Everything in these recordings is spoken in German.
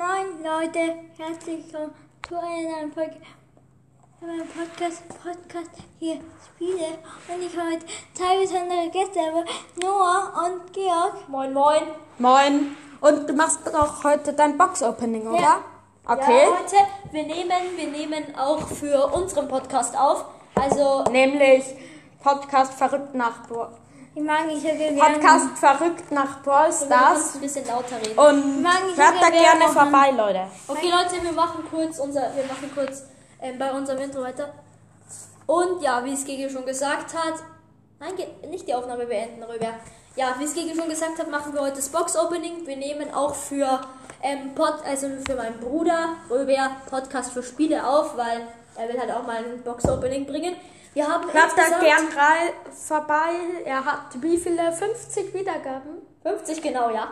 Moin Leute, herzlich willkommen zu einer neuen Folge meinem Podcast hier Spiele. Und ich habe heute zwei besondere Gäste, aber Noah und Georg. Moin, moin. Moin. Und du machst auch heute dein Box-Opening, oder? Ja. Okay. Ja, Leute, wir nehmen auch für unseren Podcast auf. Also, Nämlich Podcast verrückt nach Ich mag nicht so gerne. Podcast verrückt nach Brawl du kannst Stars. ein bisschen lauter reden. Und mag nicht hört so da gerne gerne Werbung. vorbei, Leute. Okay, Leute, wir machen kurz bei unserem Intro weiter. Und ja, wie es Gigi schon gesagt hat, nein, nicht die Aufnahme beenden, Röber. Ja, wie es Gigi schon gesagt hat, machen wir heute das Box-Opening. Wir nehmen auch für für meinen Bruder Röber Podcast für Spiele auf, weil er will halt auch mal ein Box-Opening bringen. Wir haben Hört da insgesamt gern rein vorbei. Er hat wie viele? 50 Wiedergaben? 50 genau, ja.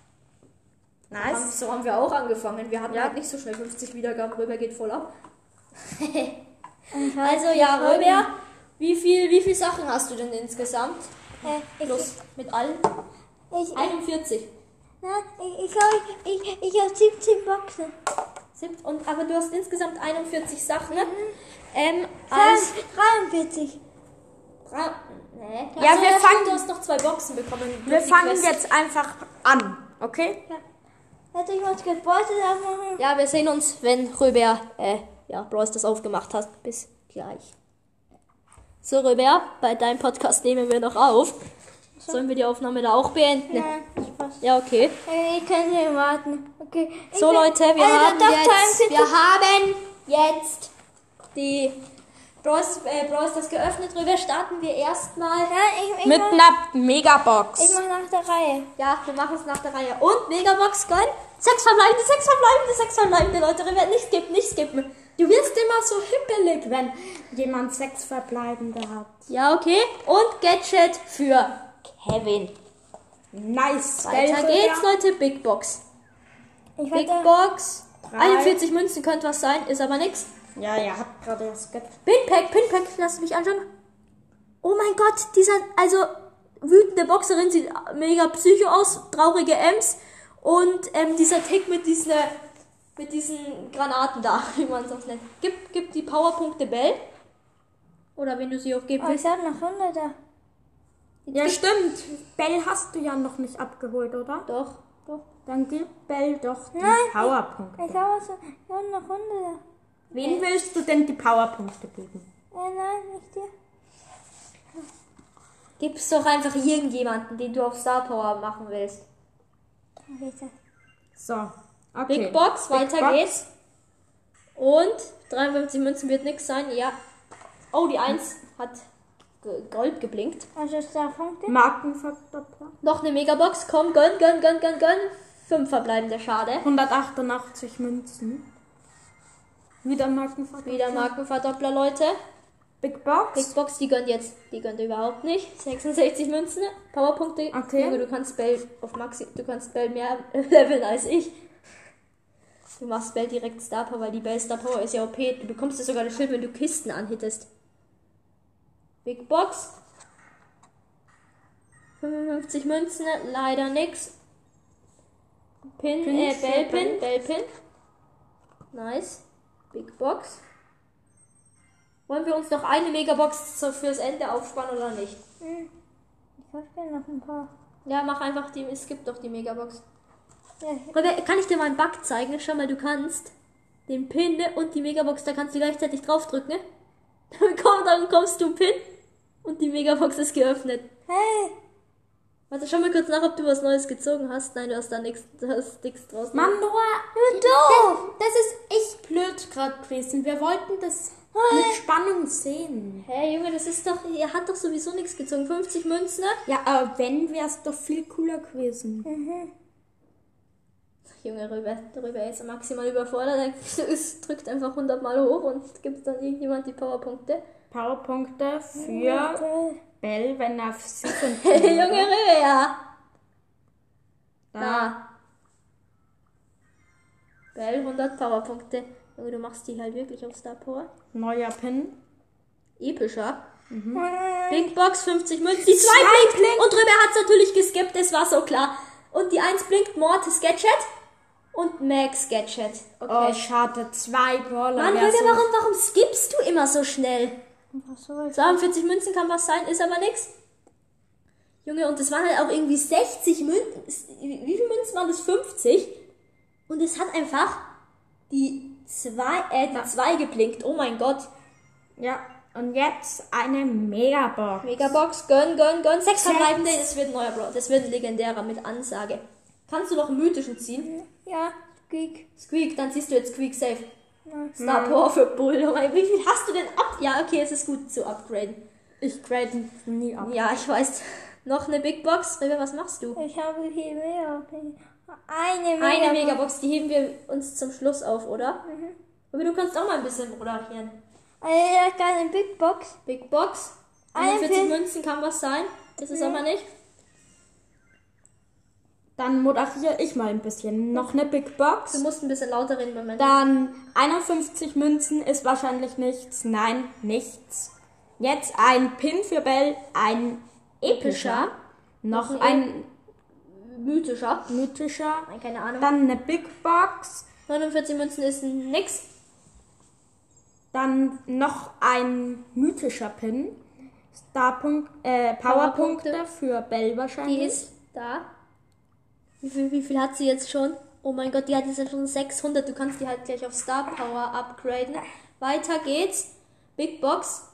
Nice. So haben wir auch angefangen. Wir hatten Ja. halt nicht so schnell 50 Wiedergaben. Röber geht voll ab. Also ja, Röber, wie viel Sachen hast du denn insgesamt? Plus mit allen? Ich 41. habe 17 Boxen. Aber du hast insgesamt 41 Sachen. Ne? Als 43. Nee. Ja, Also, wir stimmt, fangen- du hast noch 2 Boxen bekommen. Wir Die fangen Quest. jetzt einfach an, okay? Hätte ich uns gebordet aufmachen? Ja, wir sehen uns, wenn Röber Brawl Stars aufgemacht hat. Bis gleich. So, Röber, bei deinem Podcast nehmen wir noch auf. Sollen wir die Aufnahme da auch beenden? Nein, Spaß. Ja, okay. Ich kann nicht warten. Okay. So, Leute, wir haben Time jetzt die Brawl Stars geöffnet. Rüber starten wir erstmal. Ja, ich Mit mach, einer Megabox. ich mach nach der Reihe. Ja, wir machen es nach der Reihe. Und Megabox gönnen. 6 verbleibende, Leute. Rüber, nicht skippen. Du wirst immer so hippelig, wenn jemand 6 Verbleibende hat. Ja, okay. Und Gadget für Kevin. Nice. Weiter geht's, Leute. Big Box. Ich Big warte. Box. 3. 41 Münzen könnte was sein, ist aber nix. Ja, er hat gerade das Gadget. Pinpack, lass mich anschauen. Oh mein Gott, wütende Boxerin sieht mega psycho aus, traurige Ems und dieser Tick mit diesen Granaten da, wie man es auch nennt. Gib die Powerpunkte Bell. Oder wenn du sie auch geben Oh, ich willst. hab noch 100 da. Ja, stimmt. Bell hast du ja noch nicht abgeholt, oder? Doch. Dann gib Bell doch die Nein, Powerpunkte. Ich habe noch 100 da. Wen willst du denn die Powerpunkte geben? Nein, nicht dir. Gib's doch einfach irgendjemanden, den du auf Star Power machen willst. Bitte. So, okay. Big Box, weiter Box. geht's. Und 53 Münzen wird nix sein, ja. Oh, die 1 hat Gold geblinkt. Also Starpunkte? Markenverdoppler. Noch eine Megabox, komm, gönn. 5 verbleibende, schade. 188 Münzen. Wieder Markenverdoppler. Wieder Markenverdoppler, Leute. Big Box. Big Box, die gönnt jetzt. Die gönnt überhaupt nicht. 66 Münzen, Powerpunkte. Okay. Junge, du kannst Bell mehr leveln als ich. Du machst Bell direkt Star Power, weil die Bell Star Power ist ja OP. Du bekommst ja sogar das Schild, wenn du Kisten anhittest. Big Box. 55 Münzen, leider nix. Bellpin. Nice. Big Box. Wollen wir uns noch eine Megabox fürs Ende aufspannen oder nicht? Ich hab ja noch ein paar. Ja, mach einfach es gibt doch die Megabox. Ja, Röber, kann ich dir mal einen Bug zeigen? Schau mal, du kannst den Pin und die Megabox, da kannst du gleichzeitig draufdrücken. Ne? Dann kommst du Pin und die Megabox ist geöffnet. hey! Warte, schau mal kurz nach, ob du was Neues gezogen hast. Nein, du hast da nichts draus. Mann, Noah, Du doof! das ist echt blöd gerade gewesen. Wir wollten das mit Spannung sehen. Hey Junge, das ist doch, er hat doch sowieso nichts gezogen. 50 Münzen, ne? Ja, aber wenn, wäre es doch viel cooler gewesen. Junge, Röber ist maximal überfordert. Es drückt einfach 100 Mal hoch und gibt dann irgendjemand die Powerpunkte. Powerpunkte für Bell, wenn er sie von Junge, Röber, ja. Da. Bell, 100 Powerpunkte. Junge, du machst die halt wirklich auf Star Power. Neuer Pin. Epischer. Big Box, 50 Münzen. Die 2 blinkt. Und Röber hat es natürlich geskippt, es war so klar. Und die 1 blinkt, Mortis Gadget. und Max Gadget. Oh, Okay. schade. 2 Brawler. Mann, wär Leute, so- warum skippst du immer so schnell? Einfach so. 42 Münzen kann was sein, ist aber nix. Junge, und das waren halt auch irgendwie 60 Münzen. Wie viele Münzen waren das? 50? Und es hat einfach die 2 geblinkt. Oh mein Gott. Ja, und jetzt eine Megabox. Megabox, gönn. 6 verbleibende, das wird ein neuer Bro. Das wird ein legendärer mit Ansage. Kannst du noch einen mythischen ziehen? Ja, Squeak. Squeak, dann ziehst du jetzt Squeak safe. Star Power für Bull. Oh mein, wie viel hast du denn ab? Ja, okay, es ist gut zu upgraden. Ich grade nie ab. Ja, ich weiß. Noch eine Big Box. River, was machst du? Ich habe viel mehr. Eine Eine Megabox, die heben wir uns zum Schluss auf, oder? Aber du kannst auch mal ein bisschen moderieren. Eine kleine Big Box. Big Box. Eine 41 Pin. Münzen kann was sein. Das ist aber nicht. Dann moderiere ich mal ein bisschen. Noch eine Big Box. Du musst ein bisschen lauter reden, Moment. Dann 51 Münzen ist wahrscheinlich nichts. Nein, nichts. Jetzt ein Pin für Bell, ein epischer, noch Noch ein Mythischer. mythischer, Nein, keine Ahnung. dann eine Big Box, 49 Münzen ist nix. dann noch ein mythischer Pin, Powerpunkte Powerpunkte. für Bell Die wahrscheinlich. ist da. Wie viel hat sie jetzt schon? Oh mein Gott, die hat jetzt schon 600. Du kannst die halt gleich auf Star Power upgraden. Weiter geht's. Big Box.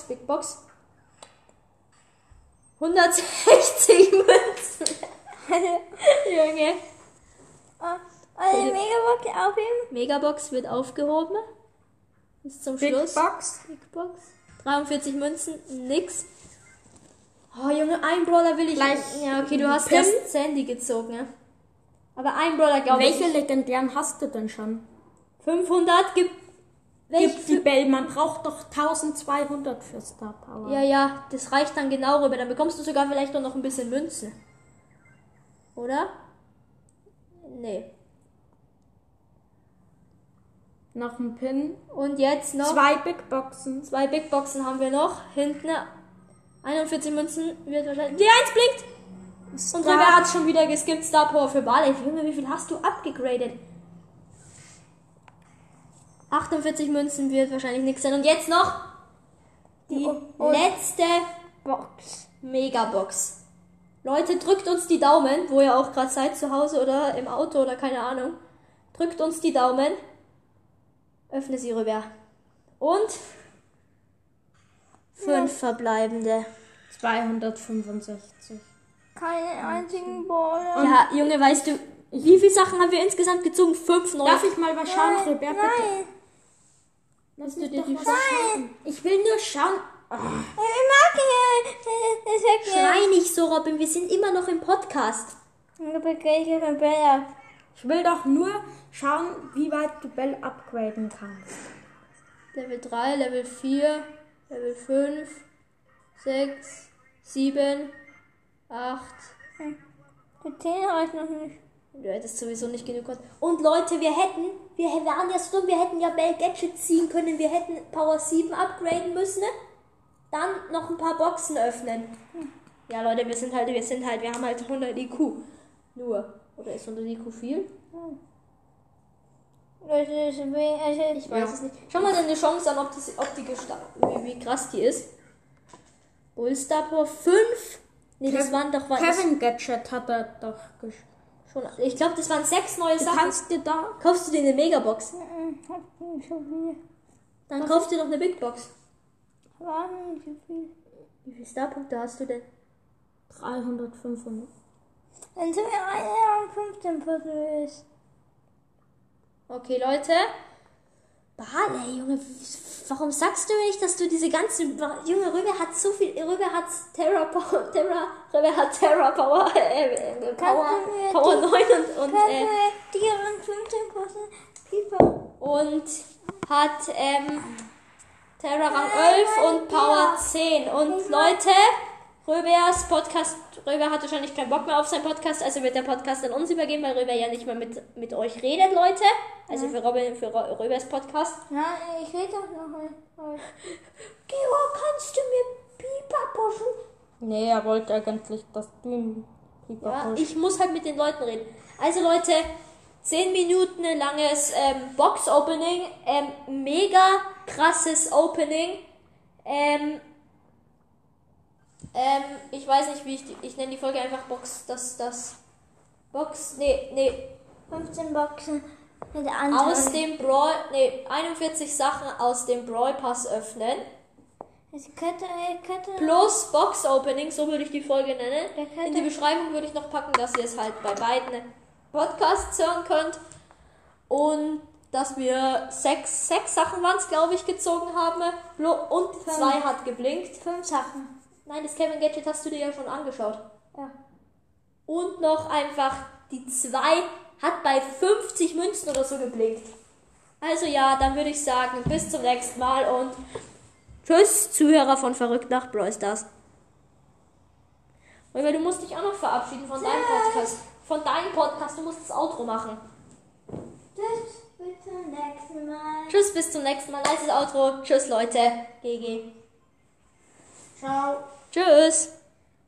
160 Münzen. Junge. Eine Megabox aufheben. Megabox wird aufgehoben. Bis zum Big Schluss. Box, Big Box. 43 Münzen, nix. Oh Junge, ein Brawler will ich. Gleich Ja, okay, du hast Pin. erst Sandy gezogen, ja. Aber ein Brawler glaube ich. welche legendären hast du denn schon? 500 gibt. Gib die Bell, man braucht doch 1200 für Star Power. Ja, das reicht dann genau rüber. Dann bekommst du sogar vielleicht auch noch ein bisschen Münzen. Oder? Nee. Noch ein Pin, Und jetzt noch 2 Big Boxen. 2 Big Boxen haben wir noch. Hinten 41 Münzen wird wahrscheinlich. Die 1 blinkt! Und Rüber hat schon wieder geskippt. Star Power für Barley. Junge, wie viel hast du abgegradet? 48 Münzen wird wahrscheinlich nichts sein. Und jetzt noch die letzte Box. Megabox. Leute, drückt uns die Daumen, wo ihr auch gerade seid, zu Hause oder im Auto oder keine Ahnung. Drückt uns die Daumen. Öffne sie rüber. Und 5 verbleibende. 265. Keinen einzigen Baller. Ja, Junge, weißt du, wie viele Sachen haben wir insgesamt gezogen? 5 neue. Darf ich mal was schauen, Robert? Bitte. Nein. Lass du dir Doch die was schauen. Ich will nur schauen. Ich mag ihn. Ich sag Schrei nicht so, Robin, wir sind immer noch im Podcast. Du begehst von Bella. Ich will doch nur schauen, wie weit du Bell upgraden kannst. Level 3, Level 4, Level 5, 6, 7, 8. Die 10 reicht noch nicht. Du hättest sowieso nicht genug Kosten. Und Leute, wir waren ja so dumm, wir hätten ja Bell Gadget ziehen können, wir hätten Power 7 upgraden müssen, ne? Dann noch ein paar Boxen öffnen. Ja, Leute, wir haben halt 100 IQ. Nur. Oder ist 100 IQ viel? Das ist Ich weiß es nicht. Schau mal deine Chance an, wie krass die ist. Bullstar Power 5. Nee, das waren doch Kevin Gadget hat er doch schon. Ich glaube, das waren 6 neue Du Sachen. kannst dir da Kaufst du dir eine Megabox? so viel. Dann kauf dir noch eine Big Box. War nicht so viel. Wie viele Starpunkte hast du denn? 300, 500. Dann sind wir eine am 15 Viertel ist. Okay, Leute. Barley, Junge, warum sagst du mir nicht, dass du diese ganzen... Junge, Rübe hat so viel... Rübe hat Terra Power... Rübe hat Terra Power... Power 9 und Die haben 15% Pieper. und hat Terra Rang 11 und Power 10. Und Leute, Röbers Podcast, Röber hat wahrscheinlich keinen Bock mehr auf seinen Podcast, also wird der Podcast an uns übergeben, weil Röber ja nicht mehr mit euch redet, Leute. Also für Röbers Podcast. Ja, ich rede doch noch mal. Georg, kannst du mir Pieper pushen? Nee, er wollte eigentlich, dass du ihm Pieper Ja, pusht. ich muss halt mit den Leuten reden. Also Leute, 10 Minuten langes Box-Opening. Mega krasses Opening. Ich weiß nicht, wie ich nenne die Folge einfach Box. Box. Nee. 15 Boxen mit Anteil. Aus dem Brawl. 41 Sachen aus dem Brawl Pass öffnen. Es könnte Plus Box Opening, so würde ich die Folge nennen. Der könnte- In die Beschreibung würde ich noch packen, dass ihr es halt bei beiden Podcasts hören könnt. Und dass wir sechs Sachen waren es, glaube ich, gezogen haben. Und 2 hat geblinkt. 5 Sachen. Nein, das Kevin Gadget hast du dir ja schon angeschaut. Ja. Und noch einfach die 2 hat bei 50 Münzen oder so geblinkt. Also ja, dann würde ich sagen, bis zum nächsten Mal und tschüss, Zuhörer von Verrückt nach Brawl Stars. Oliver, du musst dich auch noch verabschieden von deinem Podcast. Du musst das Outro machen. Tschüss, bis zum nächsten Mal. Tschüss, bis zum nächsten Mal. Nice Outro. Tschüss, Leute. GG. Ciao. Tschüss.